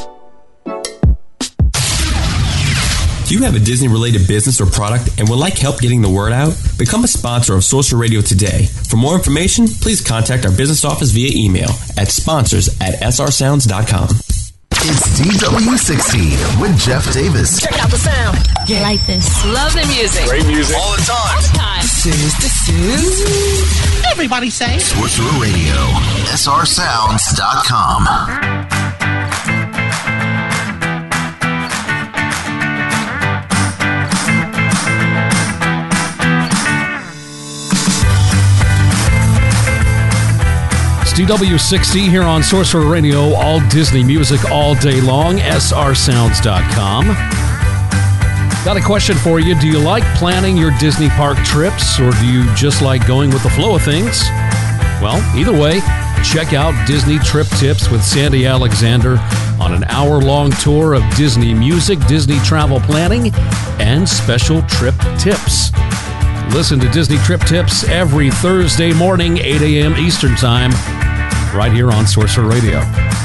Speaker 18: Do you have a Disney-related business or product and would like help getting the word out? Become a sponsor of Sorcerer Radio today. For more information, please contact our business office via email at sponsors at S R sounds dot com.
Speaker 17: It's D W sixty with Jeff Davis.
Speaker 10: Check out the sound. Yeah. Like this. Love the music.
Speaker 17: Great music.
Speaker 10: All the time. All the time.
Speaker 17: Sis to sis.
Speaker 10: Everybody say.
Speaker 17: Sorcerer Radio. S R sounds dot com.
Speaker 12: D W sixty here on Sorcerer Radio, all Disney music all day long, S R sounds dot com. Got a question for you. Do you like planning your Disney park trips, or do you just like going with the flow of things? Well, either way, check out Disney Trip Tips with Sandy Alexander on an hour-long tour of Disney music, Disney travel planning, and special trip tips. Listen to Disney Trip Tips every Thursday morning, eight a.m. Eastern Time, right here on Sorcerer Radio.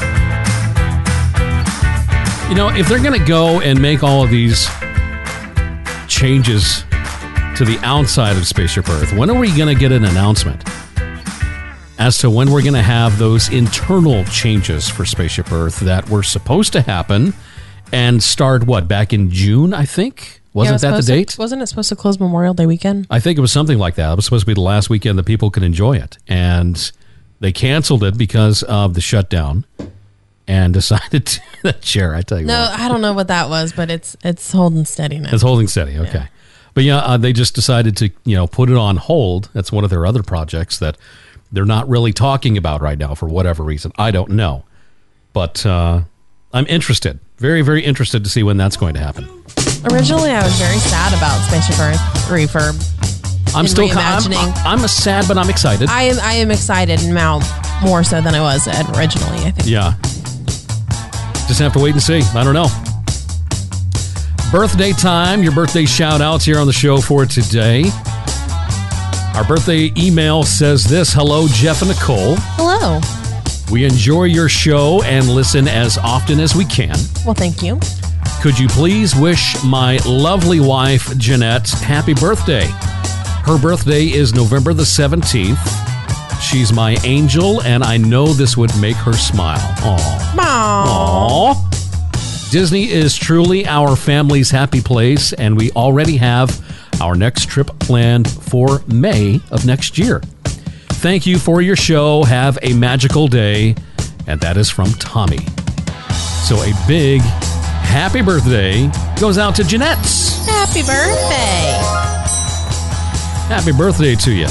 Speaker 12: You know, if they're going to go and make all of these changes to the outside of Spaceship Earth, when are we going to get an announcement as to when we're going to have those internal changes for Spaceship Earth that were supposed to happen and start, what, back in June, I think? Wasn't
Speaker 13: yeah,
Speaker 12: that the date?
Speaker 13: To, wasn't it supposed to close Memorial Day weekend?
Speaker 12: I think it was something like that. It was supposed to be the last weekend that people could enjoy it. And they canceled it because of the shutdown and decided to... that chair, I tell you
Speaker 13: No,
Speaker 12: what.
Speaker 13: I don't know what that was, but it's it's holding steady now.
Speaker 12: It's holding steady, okay. Yeah. But yeah, uh, they just decided to, you know, put it on hold. That's one of their other projects that they're not really talking about right now for whatever reason. I don't know. But uh, I'm interested. Very, very interested to see when that's going to happen.
Speaker 13: Originally, I was very sad about Spaceship Earth refurb.
Speaker 12: I'm still reimagining. I'm, I'm a sad, but I'm excited.
Speaker 13: I am. I am excited now more so than I was originally. I think.
Speaker 12: Yeah. Just have to wait and see. I don't know. Birthday time. Your birthday shout outs here on the show for today. Our birthday email says this: "Hello, Jeff and Nicole.
Speaker 13: Hello.
Speaker 12: We enjoy your show and listen as often as we can.
Speaker 13: Well, thank you.
Speaker 12: Could you please wish my lovely wife, Jeanette, happy birthday? Her birthday is November the seventeenth. She's my angel, and I know this would make her smile. Aww. Aww. Disney is truly our family's happy place, and we already have our next trip planned for May of next year. Thank you for your show. Have a magical day." And that is from Tommy. So a big happy birthday goes out to Jeanette.
Speaker 13: Happy birthday.
Speaker 12: Happy birthday to you.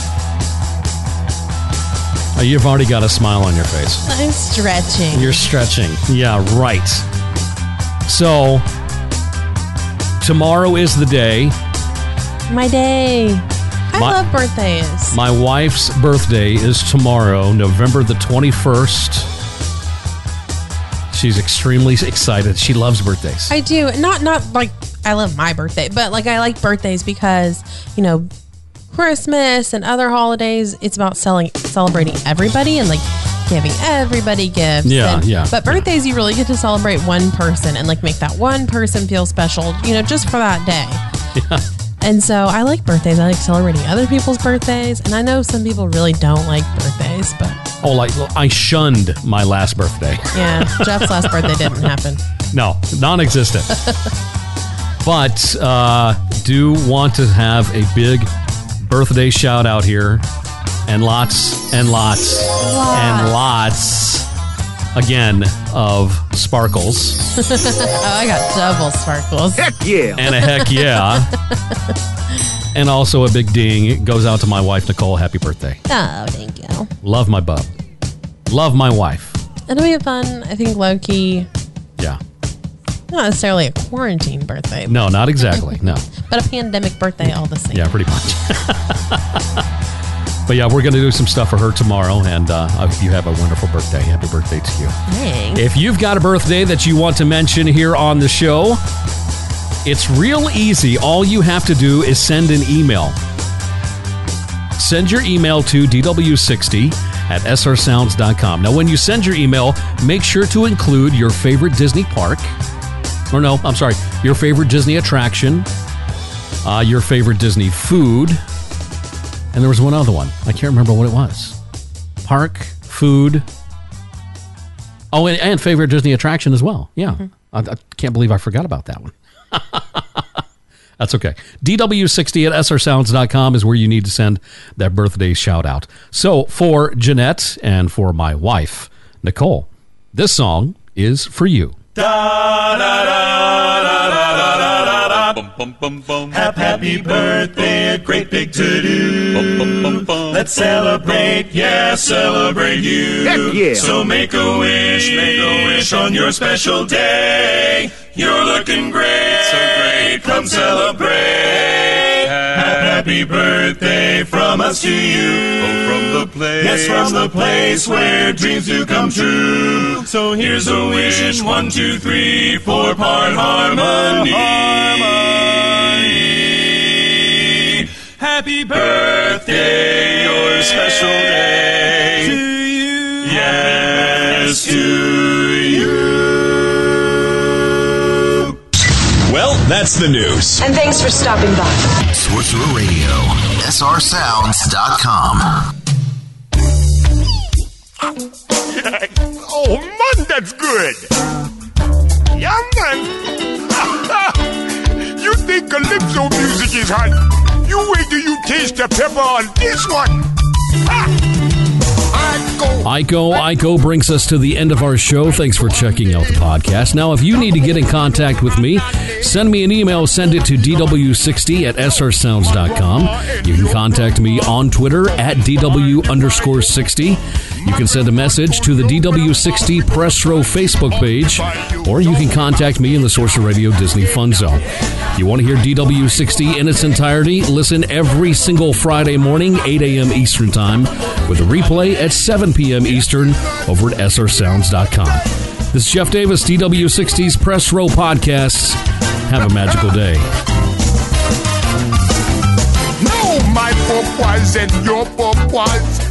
Speaker 12: Oh, you've already got a smile on your face.
Speaker 13: I'm stretching.
Speaker 12: You're stretching. Yeah, right. So, tomorrow is the day.
Speaker 13: My day. I
Speaker 12: my,
Speaker 13: love birthdays.
Speaker 12: My wife's birthday is tomorrow, November the twenty-first. She's extremely excited. She loves birthdays.
Speaker 13: I do. Not not like I love my birthday, but like I like birthdays because, you know, Christmas and other holidays, it's about selling, celebrating everybody and like giving everybody gifts.
Speaker 12: Yeah,
Speaker 13: and,
Speaker 12: yeah.
Speaker 13: But birthdays, yeah. You really get to celebrate one person and like make that one person feel special, you know, just for that day. Yeah. And so I like birthdays. I like celebrating other people's birthdays. And I know some people really don't like birthdays, but...
Speaker 12: Oh, like I shunned my last birthday.
Speaker 13: Yeah, Jeff's last birthday didn't happen.
Speaker 12: No, non-existent. But uh, do want to have a big birthday shout out here. And lots and lots wow. and lots, again, of sparkles.
Speaker 13: Oh, I got double sparkles.
Speaker 9: Heck yeah.
Speaker 12: And a heck yeah. And also a big ding. It goes out to my wife, Nicole. Happy birthday.
Speaker 13: Oh, thank you.
Speaker 12: Love my bub. Love my wife.
Speaker 13: It'll be fun. I think low-key.
Speaker 12: Yeah.
Speaker 13: Not necessarily a quarantine birthday.
Speaker 12: No, not exactly. No.
Speaker 13: But a pandemic birthday all the same.
Speaker 12: Yeah, pretty much. But yeah, we're going to do some stuff for her tomorrow, and uh, I hope you have a wonderful birthday. Happy birthday to you.
Speaker 13: Thanks.
Speaker 12: If you've got a birthday that you want to mention here on the show, it's real easy. All you have to do is send an email. Send your email to D W sixty at S R sounds dot com. Now, when you send your email, make sure to include your favorite Disney park. Or no, I'm sorry, your favorite Disney attraction, uh, your favorite Disney food, and there was one other one. I can't remember what it was. Park, food. Oh, and, and favorite Disney attraction as well. Yeah. Mm-hmm. I, I can't believe I forgot about that one. That's okay. D W sixty at S R sounds dot com is where you need to send that birthday shout out. So for Jeanette and for my wife, Nicole, this song is for you.
Speaker 19: Da, da, da, da, da, da, da, da, bum, bum, bum, bum. Happy birthday, a great big to-do. Bum, bum, bum, bum. Let's celebrate, yeah, celebrate you.
Speaker 9: Heck yeah.
Speaker 19: So make a wish, make a wish on your special day. You're looking great, so great, come celebrate. Happy birthday from us to you. Oh, from the place. Yes, from the place where dreams do come true. So here's a wish, one, two, three, four part harmony. harmony. Happy birthday, your special day. To you. Yes, to you.
Speaker 2: Well, that's the news.
Speaker 20: And thanks for stopping by.
Speaker 17: Sorcerer Radio, S R sounds dot com.
Speaker 9: Oh, man, that's good. Yeah, man. You think Calypso music is hot? You wait till you taste the pepper on this one. Ha!
Speaker 12: Iko, Iko brings us to the end of our show. Thanks for checking out the podcast. Now, if you need to get in contact with me, send me an email. Send it to D W sixty at S R sounds dot com. You can contact me on Twitter at D W underscore 60. You can send a message to the D W sixty Press Row Facebook page, or you can contact me in the Sorcerer Radio Disney Fun Zone. You want to hear D W sixty in its entirety? Listen every single Friday morning, eight a.m. Eastern Time, with a replay at seven p.m. Eastern over at S R sounds dot com. This is Jeff Davis, D W sixty's Press Row Podcasts. Have a magical day.
Speaker 9: No, my purpose and your purpose.